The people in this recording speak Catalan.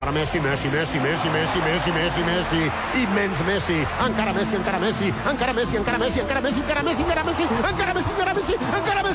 Messi, Messi, Messi, Messi, Messi, Messi, Messi, Messi, immens Messi, encara Messi, encara Messi, encara Messi, encara Messi, encara Messi, encara Messi, encara Messi, encara Messi, encara Messi, encara Messi,